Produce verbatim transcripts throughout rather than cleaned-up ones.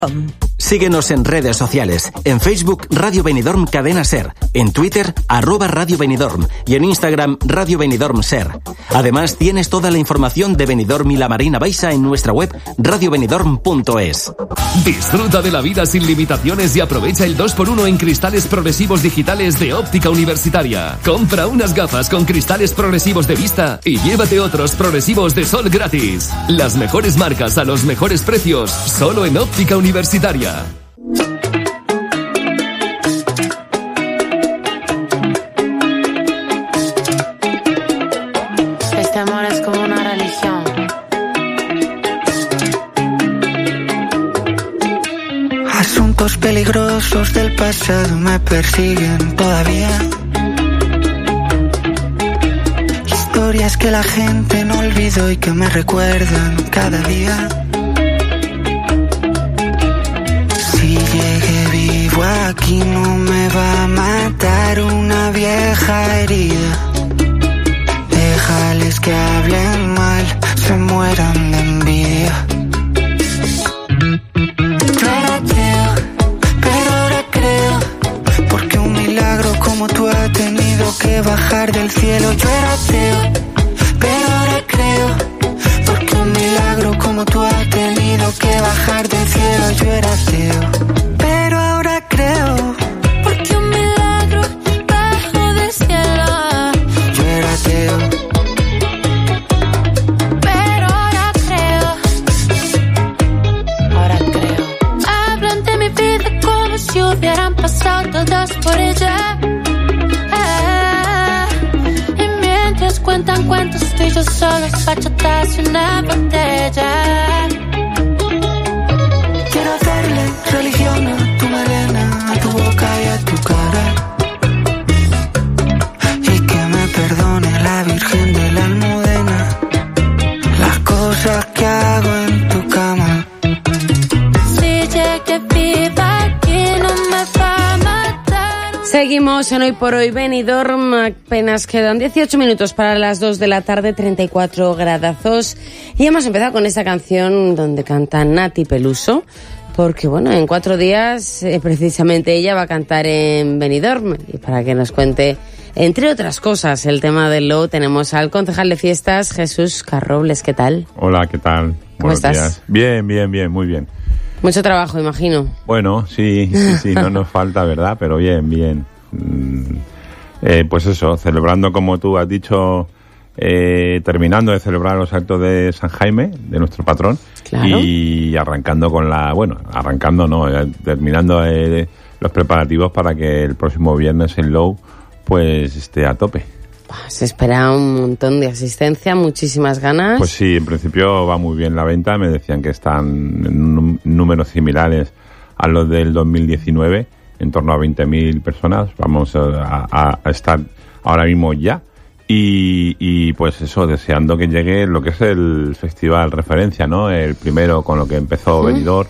Síguenos en redes sociales. En Facebook, Radio Benidorm Cadena Ser. En Twitter, arroba Radio Benidorm. Y en Instagram, Radio Benidorm Ser. Además, tienes toda la información de Benidorm y la Marina Baixa en nuestra web radio benidorm punto es. Disfruta de la vida sin limitaciones y aprovecha el dos por uno en cristales progresivos digitales de Óptica Universitaria. Compra unas gafas con cristales progresivos de vista y llévate otros progresivos de sol gratis. Las mejores marcas a los mejores precios, solo en Óptica Universitaria. Este amor es como una religión. Asuntos peligrosos del pasado me persiguen todavía. Historias que la gente no olvidó y que me recuerdan cada día. Si llegué vivo aquí no me va a matar una vieja herida. Déjales que hablen mal, se mueran de envidia. Yo era ateo, pero ahora creo, porque un milagro como tú ha tenido que bajar del cielo. Yo era ateo, pero ahora creo, porque un milagro como tú ha tenido que bajar del cielo. Yo era ateo, pero ahora creo, Porque un milagro bajó del cielo. yo era ateo. Pero ahora creo. Ahora creo. Hablan de mi vida como si hubieran pasado todas por ella. Ah, y mientras cuentan cuentos, tú y yo solos, bachatas y una botella. Quiero hacerle religión a tu melena, a tu boca y a tu cara. Y que me perdone la Virgen de la Almudena las cosas que hago en tu cama. Si llegué viva aquí no me va a matar. Seguimos en Hoy por Hoy Benidorm, apenas quedan dieciocho minutos para las dos de la tarde, treinta y cuatro gradazos, y hemos empezado con esta canción donde canta Nati Peluso, porque bueno, en cuatro días eh, precisamente ella va a cantar en Benidorm, y para que nos cuente, entre otras cosas, el tema del Low, tenemos al concejal de fiestas, Jesús Carrobles. ¿Qué tal? Hola, ¿qué tal? ¿Cómo Buenos estás? días. Bien, bien, bien, muy bien. Mucho trabajo, imagino. Bueno, sí, sí, sí, no nos falta, ¿verdad? Pero bien, bien. Mm, eh, pues eso, celebrando, como tú has dicho, eh, terminando de celebrar los actos de San Jaime, de nuestro patrón, Claro. y arrancando con la, bueno, arrancando no, eh, terminando eh, los preparativos para que el próximo viernes el Low pues esté a tope. Se espera un montón de asistencia, muchísimas ganas. Pues sí, en principio va muy bien la venta. Me decían que están en num- números similares a los del dos mil diecinueve, en torno a veinte mil personas. Vamos a, a, a estar ahora mismo ya. Y, y pues eso, deseando que llegue lo que es el festival referencia, ¿no? El primero con lo que empezó Benidorm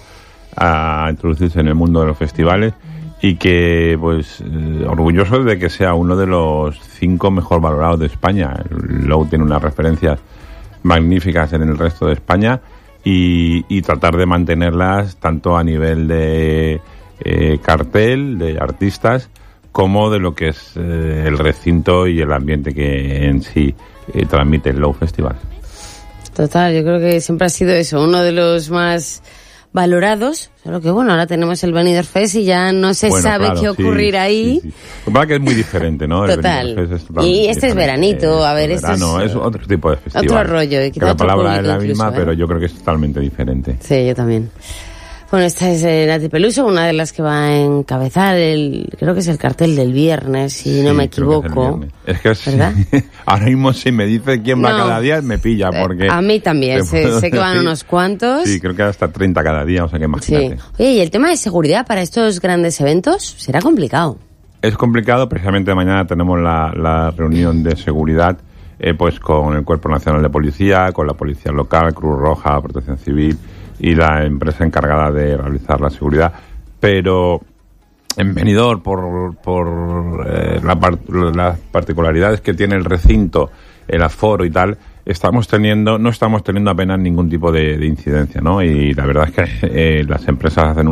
a introducirse en el mundo de los festivales. Y que, pues, eh, orgullosos de que sea uno de los cinco mejor valorados de España. El Low tiene unas referencias magníficas en el resto de España y, y tratar de mantenerlas tanto a nivel de eh, cartel, de artistas, como de lo que es eh, el recinto y el ambiente que en sí eh, transmite el Low Festival. Total, yo creo que siempre ha sido eso, uno de los más valorados, solo que bueno, ahora tenemos el Benidorm Fest y ya no se Bueno, sabe claro, qué sí, ocurrirá ahí. sí, sí. Lo que pasa es que es muy diferente, ¿no? El Total. Benidorm Fest es Y totalmente este es diferente. veranito, a ver, Es este es- verano, es otro tipo de festival. Otro rollo, y Que quizá la otro palabra es público la misma, incluso, ¿eh? pero yo creo que es totalmente diferente. Sí, yo también. Bueno, esta es eh, Nati Peluso, una de las que va a encabezar el, creo que es el cartel del viernes, si no Sí, me creo que es el equivoco. viernes. Es que es- ¿Verdad? ahora mismo si me dice quién va No. cada día me pilla, porque... A mí también, te sé, puedo sé que van decir- unos cuantos. Sí, creo que hasta treinta cada día, o sea que Sí. imagínate. Oye, y el tema de seguridad para estos grandes eventos será complicado. Es complicado, precisamente mañana tenemos la, la reunión de seguridad eh, pues con el Cuerpo Nacional de Policía, con la Policía Local, Cruz Roja, Protección Civil y la empresa encargada de realizar la seguridad. Pero en Benidorm, por, por eh, la par- las particularidades que tiene el recinto, el aforo y tal, estamos teniendo, no estamos teniendo apenas ningún tipo de, de incidencia, ¿no? Y la verdad es que eh, las empresas hacen un